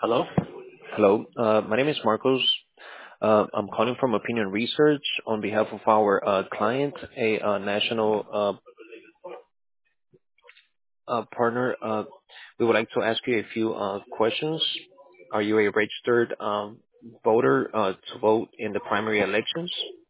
Hello? Hello, my name is Marcos. I'm calling from Opinion Research on behalf of our client, a national partner. We would like to ask you a few questions. Are you a registered voter to vote in the primary elections?